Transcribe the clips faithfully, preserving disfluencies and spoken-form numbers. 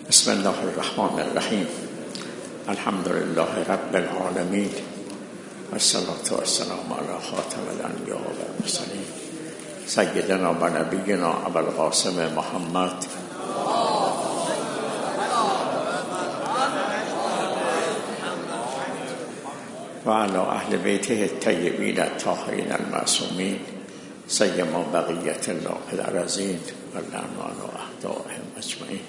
بسم الله الرحمن الرحیم. الحمد لله رب العالمین و الصلاة و السلام علی خاتم الانبیاء و المرسلین سیدنا و نبینا ابوالقاسم محمد و علی اهل بیته الطیبین الطاهرین المعصومین سیما بقیت الله الارضین و العنوان و اهدائهم اجمعین.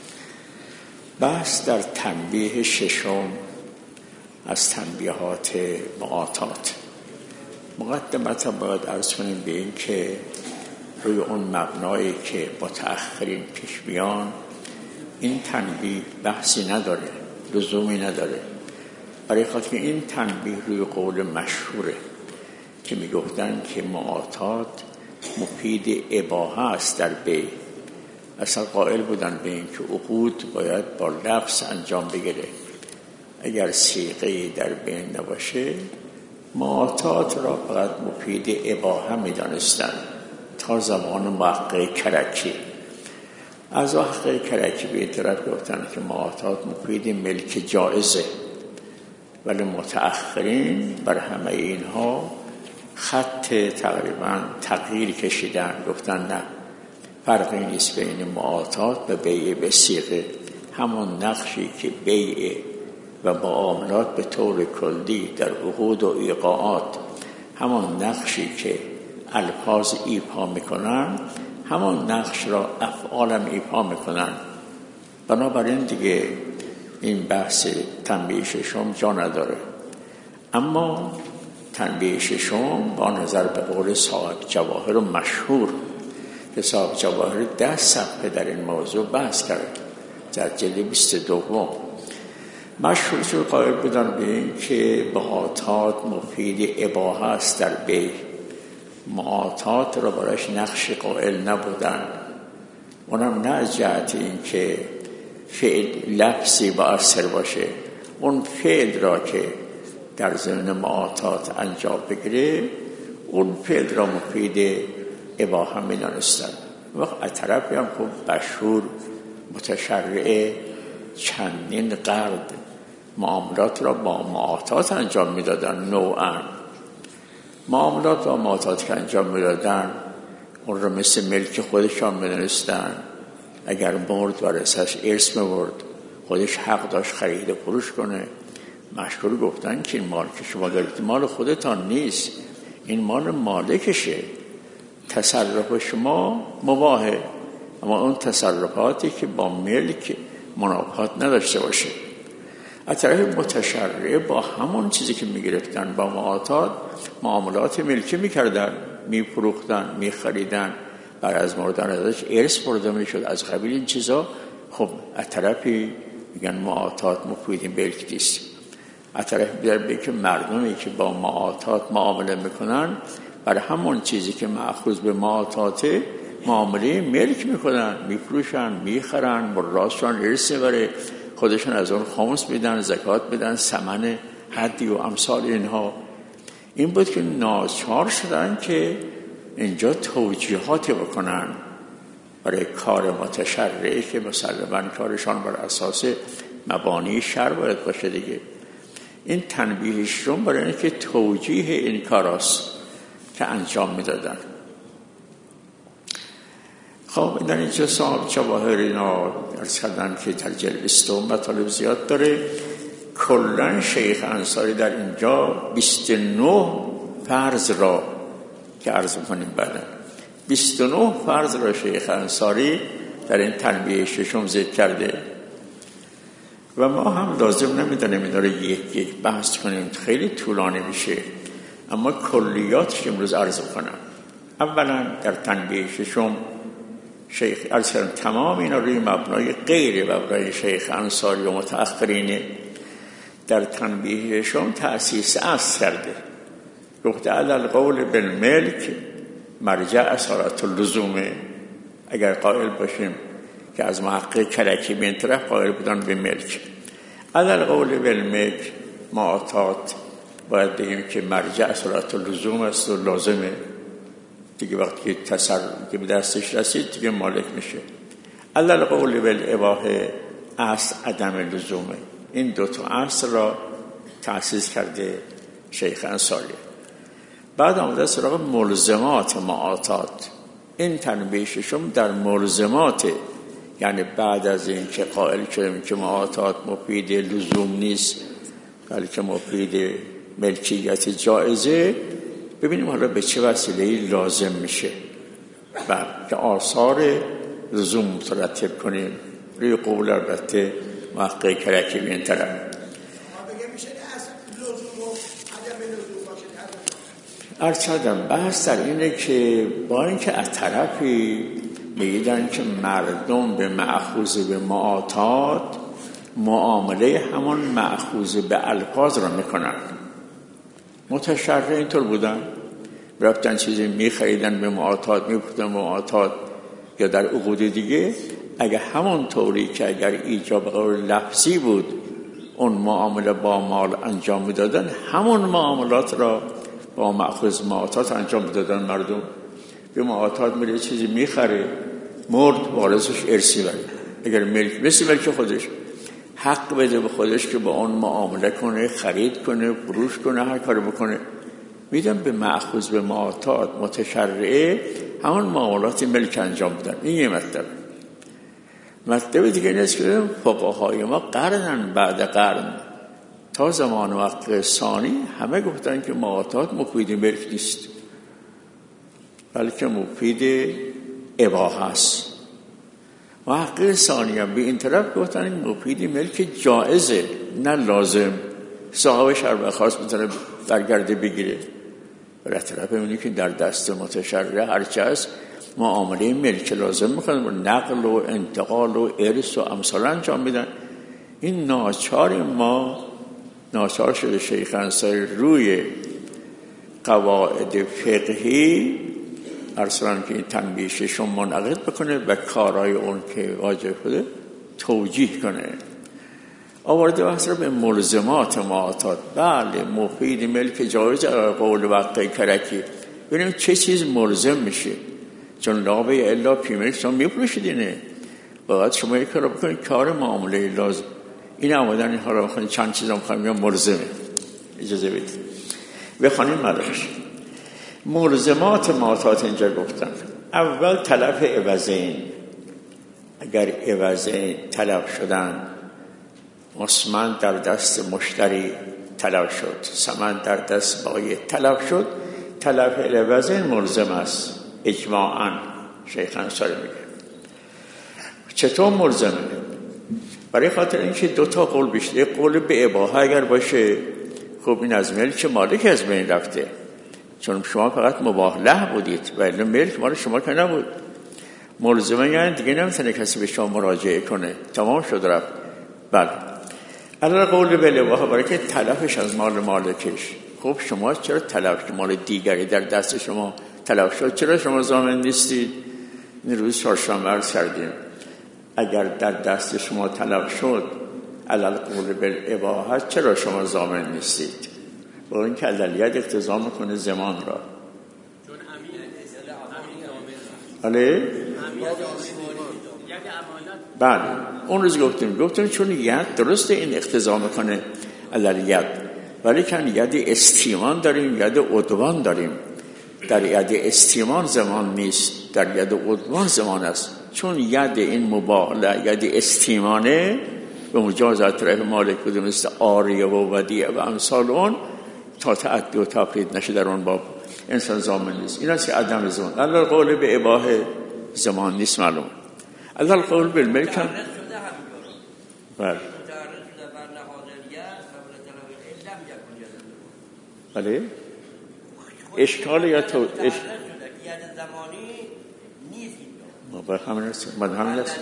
بحث در تنبیه ششم از تنبیهات معاطات. مقدمتا باید عرض کنیم به این که روی اون مبنایی که متأخرین پیش بیان این تنبیه بحثی نداره، لزومی نداره، برای خاطر که این تنبیه روی قول مشهوره که میگفتن که معاطات مفید اباحه است در بیع. اصلا قائل بودن به این که عقود باید با لفظ انجام بگیره، اگر صیغه در بین نباشه معاطات را فقط مفید اباحه میدانستن تا زمان محقق کرکی. از محقق کرکی به این طرف گفتن که معاطات مفید ملک جائزه، ولی متأخرین بر همه اینها خط تقریبا تغییر کشیدن، گفتن نه، فرقی نیست بین معاطات و بیع به صیغه. همون نقشی که بیع و معاملات به طور کلی در عقود و ایقاعات همون نقشی که الفاظ ایفا میکنن همون نقش را افعالم ایفا میکنن. بنابراین دیگه این بحث تنبیه ششم جا نداره. اما تنبیه ششم با نظر به قول صاحب جواهر مشهور که صاحب جواهر ده صفحه در این موضوع بحث کرد در جلد بیست و دوم مشهور شد، قائل بودن به این که معاطات مفید اباحه است در بیع. معاطات را برایش نقش قائل نبودن، اونم نه از جهت این که فعل لفظی مؤثر باشه، اون فعل را که در ضمن معاطات انجام بگیره اون فعل را مفید اباحه می دانستن. وقت از طرفی هم خوب مشهور متشرع چندین قرن معاملات را با معاطات انجام می دادن. نوعا معاملات با معاطات که انجام می دادن اون را مثل ملک خودشان می دانستن. اگر مرد و رسش ارث می برد خودش حق داشت خرید و فروش کنه. مشهور گفتن که این مال که شما دارید مال خودتان نیست، این مال مالکشه، تصرف شما مباحه، اما اون تصرفاتی که با ملک منافات نداشته باشه. از طرف متشرع با همون چیزی که میگرفتن با معاطات معاملات ملکی میکردن، میفروختن، میخریدن، بعد از مردن ازش ارث برده میشد از قبیل این چیزا. خب از طرفی میگن معاطات مفید ملک نیست، از طرف دیگر به که مردمی که با معاطات معامله میکنن برای همون چیزی که مأخوذ به معاطات معامله ملک میکنن، میفروشن، میخرن، مراسشان ارث میبره، خودشون از اون خمس میدن، زکات میدن، ثمن حدی و امثال اینها. این بود که ناچار شدن که اینجا توجیهاتی بکنن برای کار متشرعی که مسلماً کارشان بر اساس مبانی شرع باید باشه دیگه. این تنبیهشون برای اینکه توجیه این کاراست که انجام میدادن. خب در اینجا صاحب جواهر اینا ارز کردن که در جلد بیست مطالب زیاد داره. کلن شیخ انصاری در اینجا بیست و نه فرض را که عرض کنیم بعدن بیست و نه فرض را شیخ انصاری در این تنبیه ششم ذکر کرده و ما هم لازم نمیدانیم این داره یک یک بحث کنیم، خیلی طولانی میشه، اما کلیاتش امروز عرض کنم. اولا در تنبیه ششم شیخ عرض کردن تمام اینا روی مبنای غیر مبنای شیخ انصاری و متأخرینه. در تنبیه ششم تأسیس اصل کرده، گفته عدل قول بالملک مرجع اصالت اللزومه. اگر قائل باشیم که از محقق کرکی به این طرف قائل بودن به ملک، عدل قول بالملک معاطات باید بگیم که مرجع اصالت اللزوم است و لازمه دیگه. وقتی که تصرف که به دستش رسید دیگه مالک میشه. علل قول بالاباحه اصل عدم لزومه. این دو تا اصل را تأسیس کرده شیخ انصاری. بعد آمده سراغ ملزمات معاطات. این تنبیه ششم در ملزمات، یعنی بعد از این که قائل شدیم که معاطات مفید لزوم نیست بلکه مفید ملکیت جائزه، ببینیم حالا به چه وسیله‌ای لازم میشه و که آثار لزوم مترتب کنیم روی قول البته محقق کرکی به این طرف. ارچادم بحث در اینه که با اینکه از طرفی میگیدن که مردم به مأخوذ به معاطات معامله همان مأخوذ به الفاظ را میکنن. متشرع اینطور بودن، رفتن چیزی میخریدن به معاطات، میپردن به معاطات یا در عقود دیگه. اگه همون طوری که اگر ایجاب قول لفظی بود اون معامله با مال انجام میدادن، همون معاملات را با مأخوذ معاطات انجام میدادن. مردم به معاطات میره چیزی میخره، مرد وارثش ارثی بره، اگر ملک مثل ملک خودش حق بده به خودش که با اون معامله کنه، خرید کنه، فروش کنه، هر کاری بکنه، میدن به مأخوذ به معاطات متشرعه همون معاملات ملک انجام بدن. این یه مطلب. مطلب دیگه نیست که فقهای ما قرنن بعد قرن تا زمان وقت ثانی همه گفتن که معاطات مفید ملک نیست بلکه مفید اباحه است. محقق ثانی هم به این طرف گفتن مفید ملک جائزه نه لازم. صاحبش هر وقت خواست میتونه برگرده بگیره. برای طرف میبینی که در دست متشرع هرچه هست معامله ملک لازم میکنن و نقل و انتقال و ارث و امثال انجام میدن. این ناچار ما ناچار شده شیخ انصاری روی قواعد فقهی ارسلان که این تنبیه ششم منعقد بکنه و کارهای اون که واجب بوده توجیه کنه. آورده بحث را به ملزمات معاطات. بله مفید ملک جایز قول وقت کرکی. ببینیم چه چیز ملزم میشه، چون لابه الا پی ملک شما میپروشید. اینه باید شما یک کار بکنید کار معامله لازم. این آمدن این حالا بخونید چند چیز هم بخونیم یا ملزمه. اجازه بدید بخونیم مدارش. ملزمات معاطات اینجا گفتن اول تلف عوضین. اگر عوضین تلف شدن، مسمن در دست مشتری تلف شد، سمن در دست بایی تلف شد، تلف عوضین ملزم است اجماعاً. شیخ انصاری میگه چطور ملزمه؟ برای خاطر اینکه دو تا قول بیشتر. یک قول به اباحه اگر باشه خب این از ملک مالک از بین رفته، چون شما فقط مباح له بودید و الا ملک مال شما که نبود. ملزمه یعنی دیگه نمیتونه کسی به شما مراجعه کنه، تمام شد رفت. بله علاوه قول به اباحه برای که تلفش از مال مالکش. خب شما چرا تلف مال دیگری در دست شما تلف شد چرا شما ضامن نیستید؟ این روز چهارشنبه عرض کردیم اگر در دست شما تلف شد علل قول بالاباحه چرا شما ضامن نیستید؟ با اینکه عدلیت اقتضا میکنه زمان را. چون بله بله اون روز گفتیم گفتیم چون ید درسته این اقتضا میکنه عدلیت، ولی کن ید استیمان داریم، ید عدوان داریم. در ید استیمان زمان نیست، در ید عدوان زمان است. چون ید این مباهله ید استیمانه به مجازات طرف مالک بوده مثل آریه و ودیعه و امثال اون تا تعدی و تفرید نشه در اون باب انسان زمان نیست. این است که عدم زمان. الله قول به اباحه زمان نیست معلوم. الله قول به الملک هم بله بله اشکال یا تو اش... ید زمانی نیست ما بر همین است من همین است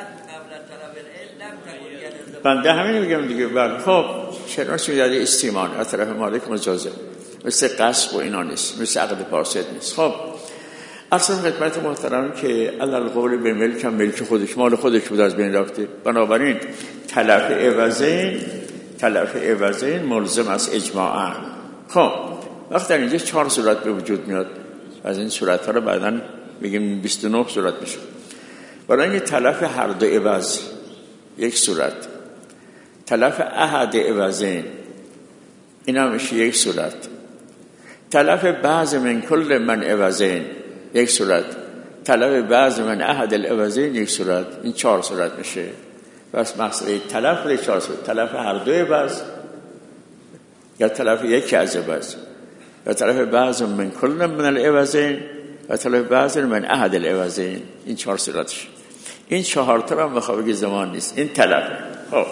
بنده همین میگم دیگه. بله خب چرا شد ید استیمان از طرف مالک مجازه مثل قصب و اینا نیست، مثل عقد فاسد نیست. خب اصلا خدمت محترم که علل قول به ملک هم ملک خودش مال خودش بود از بین رفته، بنابراین تلف عوضین تلف عوضین ملزم است اجماعاً. خب وقت در اینجا چهار صورت به وجود میاد، از این صورت ها رو بعداً میگیم بیست و نه صورت میشه. برای اینکه تلف هر دو عوض یک صورت. تلف احد عوضین این هم میشه یک صورت. تلف بعض من کل من عوضین یک صورت. تلف بعض من احد العوضین یک صورت. این چهار صورت میشه. بس مسئله تلف رو چهار صورت. تلف هر دو عوض یا تلف یکی از عوض یا تلف بعض من کل من العوضین و تلف بعض من احد العوضین. این چهار صورتش. این چهار تا هم بخواه بگی زمان نیست. این تلف. خب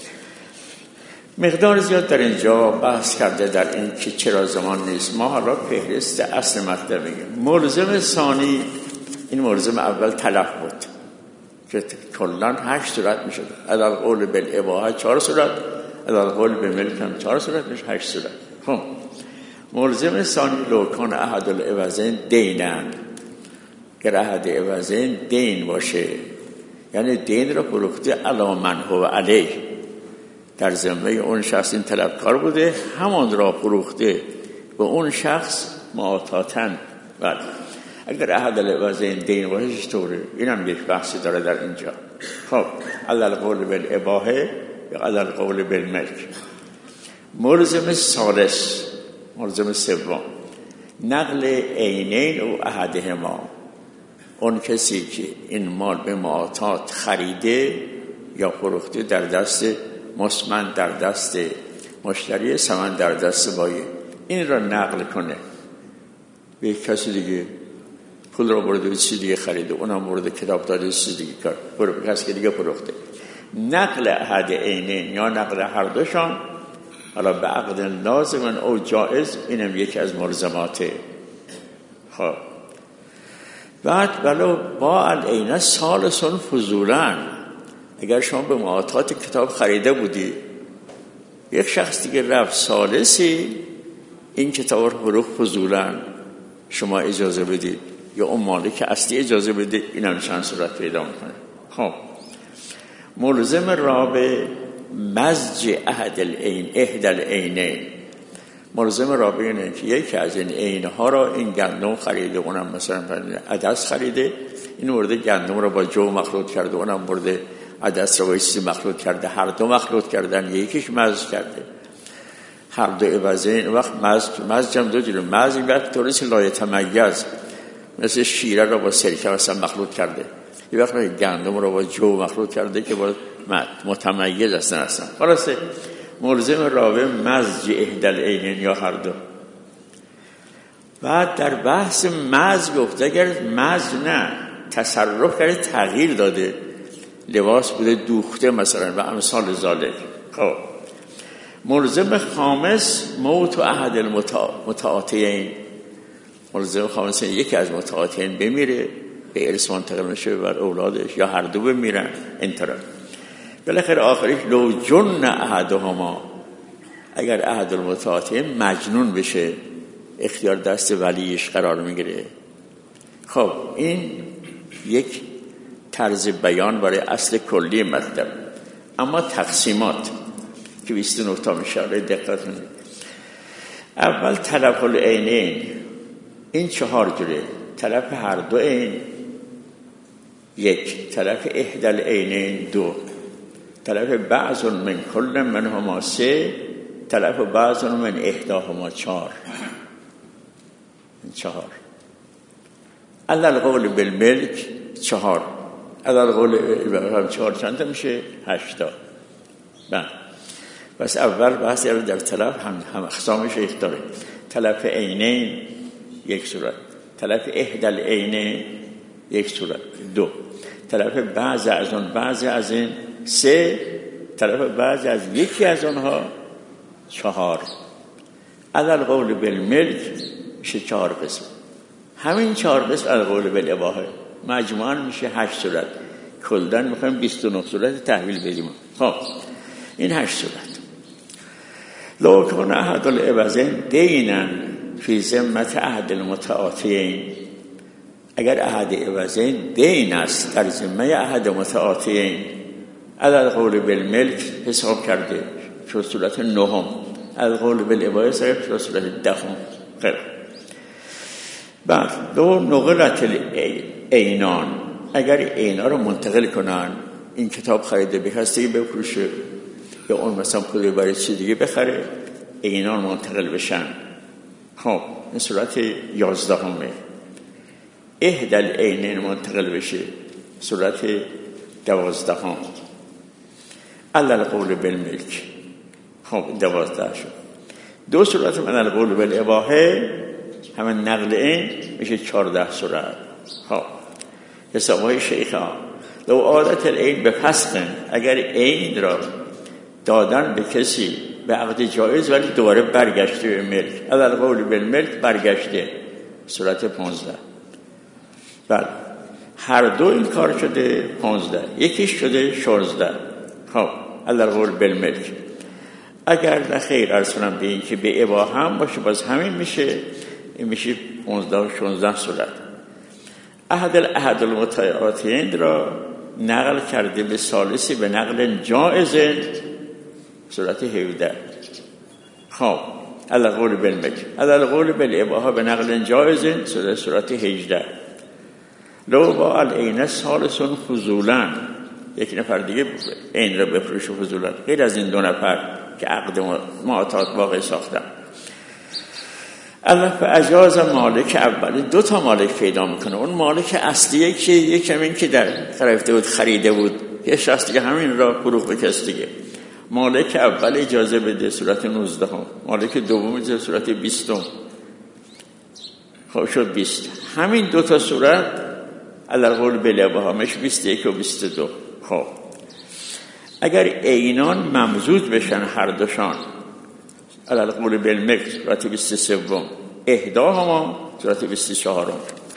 مقدار زیاد در اینجا بحث کرده در این که چرا زمان نیست. ما حالا فهرست اصل مطلب میگیم. ملزم ثانی، این ملزم اول تلف بود که کلان هشت صورت میشد. عدل قول بالاباحه چهار صورت، عدل قول بالملک هم چهار صورت میشه، هشت صورت. خب ملزم ثانی لوکان احد العوضین دینن، گر احد عوضین دین باشه، یعنی دین را فروخته علی من هو علیه، در ذمه اون شخص این طلبکار بوده، همان را فروخته به اون شخص معاطاتن. بله اگر احد العوضین دین باشه چطوره؟ این هم یک بحثی داره در اینجا. خب علی قول بالاباحه یا علی قول بالملک. ملزم ثالث، ملزم سوم، نقل عینین او احدهما، اون کسی که این مال به معاطات خریده یا فروخته در دست مسمن، در دست مشتری، ثمن در دست بایع، این را نقل کنه به یک کسی دیگه. پول را برده به چیز دیگه خریده، اونم برده کتاب داده چیز دیگه کار برو به کسی دیگه فروخته. نقل احد عینین یا نقل هر دوشان، حالا به عقد لازم او جائز، اینم یکی از ملزماته. خب بعد ولو با العین ثالث فضولا، اگر شما به معاطات کتاب خریده بودی، یک شخص دیگه رفت ثالثی این کتاب رو فروخت فضولا، شما اجازه بدید یا اون مالک اصلی اجازه بده، این هم چند صورت پیدا میکنه. خب ملزم رابع مزج احد العین احد العینین، ملزم رابع اینه که یکی از این عینها را، این گندم خریده، اونم مثلا عدس خریده، این مورد گندم را با جو مخلوط کرده، اونم مورد عدس را با چیزی مخلوط کرده، هر دو مخلوط کردن، یکیش مزج کرده، هر دو عوضین. وقت مزج مزج هم دو جوره، مزج وقت طوریست لایه تمیز، مثل شیره را با سرکه مثلا مخلوط کرده، یه وقت گندم را با جو مخلوط کرده که با متمیز هستن هستن. خلاصه ملزم رابع مزج احد العینین یا هر دو. بعد در بحث مزج گفته اگر مزج نه تصرف کرده، تغییر داده، لباس بوده دوخته مثلا و امثال ذالک. خب ملزم خامس موت و احد المتعاطیین، ملزم خامس یکی از متعاطیین بمیره، به ارث منتقل میشه بر اولادش یا هر دو بمیرن. انترا بالاخره آخریش لو جن احدهما، اگر احد المتعاطیین مجنون بشه، اختیار دست ولیش قرار میگیره. خب این یک طرز بیان برای اصل کلی مطلب. اما تقسیمات که بیست و نه تا میشه، دقت کنید. اول تلف العینین، این چهار جوره: تلف هر دو عین یک، تلف احد العینین دو، تلف بعض من کل منهما سه، تلف بعض من احداهما چهار. چهار. علل قول بالملک چهار، علل قول بالملک چهار چند میشه؟ هشتا. بله بس اول بحث در تلف هم هم اقسامش یک داره. تلف عینین یک صورت، تلف احد العینین یک صورت دو، تلف بعض از اون بعضی از این سه، تلف بعض از یکی از اونها چهار. علل قول بالملک میشه چهار قسم. همین چهار قسم علل قول بالاباحه مجموعاً میشه هشت صورت. کلاً میخوایم بیست و نه صورت تحویل بدیم. خب این هشت صورت. لو کان احد العوضین دینا فی ذمت احد المتعاطیین، اگر احد عوضین دین است در ذمه احد متعاطیین، علل قول بالملک حساب کرده شد صورت نهم، علل قول بالاباحه شد صورت دهم. خیر. بعد دو نقلت العینان، اگر عینا رو منتقل کنن، این کتاب خریده بخسته بفروشه یا اون مثلا پولی برای چیز دیگه بخره، اینان منتقل بشن. خب این صورت یازدهمه. احدل عینین منتقل بشه، صورت دوازدهم. علل قول بالملک. خب دوازده شد. دو صورت من القول بالاباحه همه نقل این میشه چارده صورت. خب حسابهای شیخ ها لو عادت العین به فسقن، اگر عین را دادن به کسی به عقد جایز ولی دوباره برگشته به ملک، علل قول بالملک برگشته، صورت پانزده. بله هر دو این کار شده پانزده، یکیش شده شانزده. خب علل قول بالملک. اگر نخیر ارز کنم به این که به اباحه هم باشه باز همین میشه، این میشه پانزده و شانزده صورت. احد الاحد المتعاطین را نقل کرده به ثالثی به نقل جائز، صورت هفده. خب علی القول بالملک، علی القول بالاباحه به نقل جائز، صورت صورت هجده. لو با العین ثالث فضولا، یک نفر دیگه عین را بفروشه فضولا، غیر از این دو نفر که عقد معاطات واقع ساختن. الله اجاز مالک اول، دو تا مالک پیدا میکنه. اون مالک اصلیه که یکم این که در خریفته بود خریده بود، یه شخص دیگه همین را فروخت به کس دیگه. مالک اول اجازه بده، صورت نوزده هم. مالک دوم اجازه، صورت بیست هم. خب شد بیست. همین دو تا صورت علی القول بالاباحه همش بیست و یک و بیست و دو. خب اگر عینان ممزوج بشن هر دوشان، علی القول بالملک صورت بیست و سه، احداهما صورت بیست و چهار.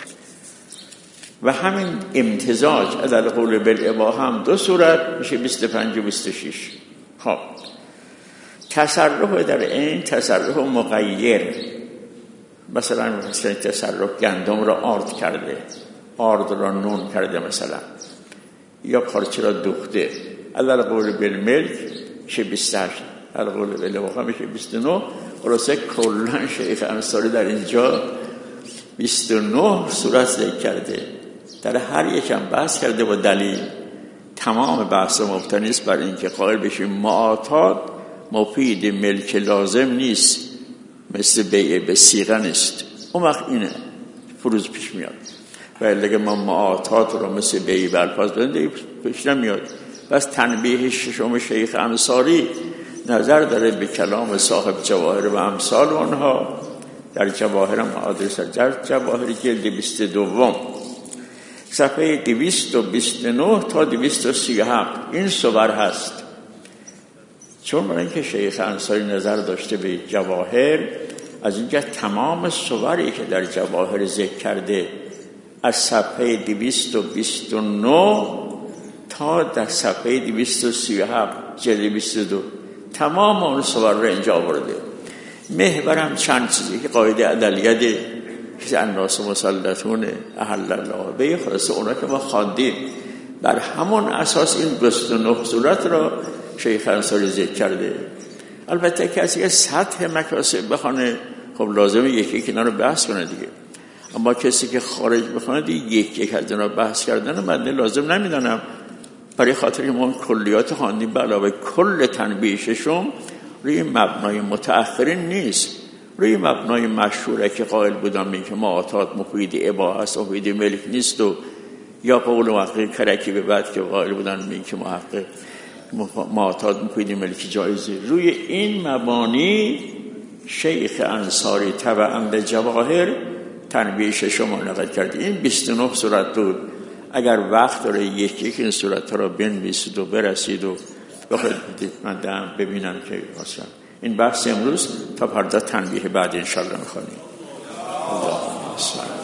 و همین امتزاج علی القول بالاباحه هم دو صورت میشه بیست و پنج و بیست و شش. خب تصرف در این تصرف مغیر، مثلا مثلا تصرف گندم را آرد کرده، آرد را نون کرده مثلا، یا پارچه را دوخته، علی القول بالملک میشه بیست و هشت، علی القول بالاباحه میشه بیست و نه. خلاصه کلا شیخ انصاری در اینجا بیست و نه صورت ذکر کرده، در هر یکم بحث کرده با دلیل. تمام بحث مبتنی است بر اینکه قائل بشیم معاطات مفید ملک لازم نیست، مثل بیع به صیغه نیست. اون وقت اینه فروز پیش میاد. ولی اگه ما معاطات رو مثل بیع به الفاظ بدیم پیش نمیاد. بس تنبیه ششم شیخ انصاری نظر داره به کلام صاحب جواهر و امثال آنها در جواهر معادرس در جواهر جلد بیست و دوم صفحه دویست و بیست و نه تا دویست و سی و هفت این صور هست. چون برای اینکه شیخ انصاری نظر داشته به جواهر، از اینجا تمام صوری که در جواهر ذکر کرده از صفحه دویست و بیست و نه تا در صفحه دویست و سی و هفت جلد بیست و دو تمام اون صور رو اینجا آورده. محورم چند چیزی که قاعده عدلیه که الناس مسلطون احل الله به، خلاصه اونا که ما خواندیم بر همون اساس این بیست و نه صورت را شیخ انصاری ذکر کرده. البته کسی که سطح مکاسب بخونه خب لازمه یکی که اینا رو بحث کنه دیگه، اما کسی که خارج بخونه دیگه یک یک از اینا بحث کردن من لازم نمیدانم. برای خاطر ما کلیات خواندیم به علاوه کل تنبیه ششم روی مبنای متأخرین نیست، روی مبنای مشهوره که قائل بودم این که معاطات مفید اباحه است، مفید ملک نیست، و یا قول محقق کرکی به بعد که قائل بودن این که محقق معاطات مفید ملک جایزه. روی این مبانی شیخ انصاری تبعاً به جواهر تنبیه ششم نقل کرد. این بیست و نه صورت بود. اگر وقت داره یک یک این صورت ها را بنویسید و برسید و بخواید من دارم ببینم که مثلا این بحث امروز تا پرده تنبیه بعد انشالله میخوانیم. اللهم صل